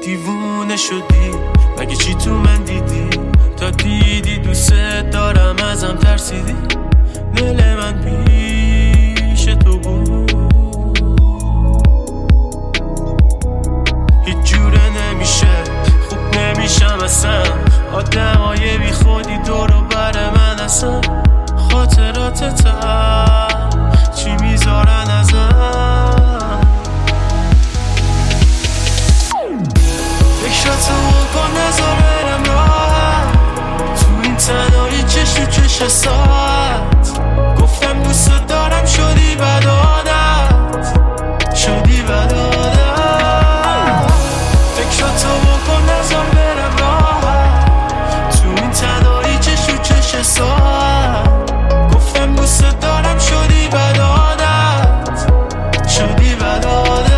دیوونه شدی مگه چی تو من دیدی؟ تا دیدی دوست دارم ازم ترسیدی. دل من پیش تو بود، هیچ جوره نمیشه، خوب نمیشم اصلا. آدمای بی خودی دور و بر من اصلا. خاطراتتم چی میذارن ازم؟ فکراتو کن نذار برم راحت تو این تنهایی چش تو چش ساعت. گفتم دوست دارم شدی بد عادت، شدی بد عادت. فکراتو کن نذار برم راحت تو این تنهایی چش تو چش ساعت. گفتم دوست دارم شدی بد عادت، شدی بد عادت.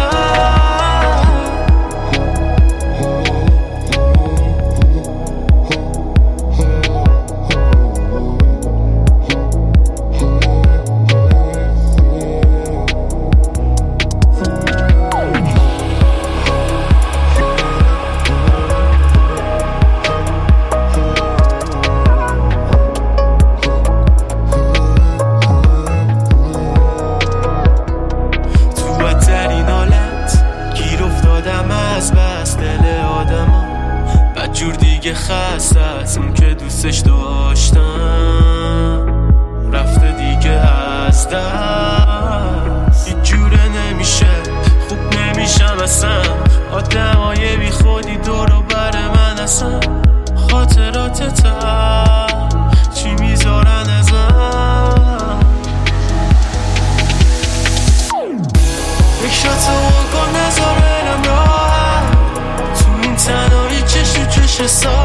جور دیگه خسته از اون که دوستش داشتم، رفته دیگه از دست. هیچ جوره نمیشه، خوب نمیشم اصلا. آدمای بی خودی دور و بر من اصلا. خاطراتتم چی میذارن ازم؟ فکراتو کن نذار برم راحت تو این تنهایی چش تو چش ساعت.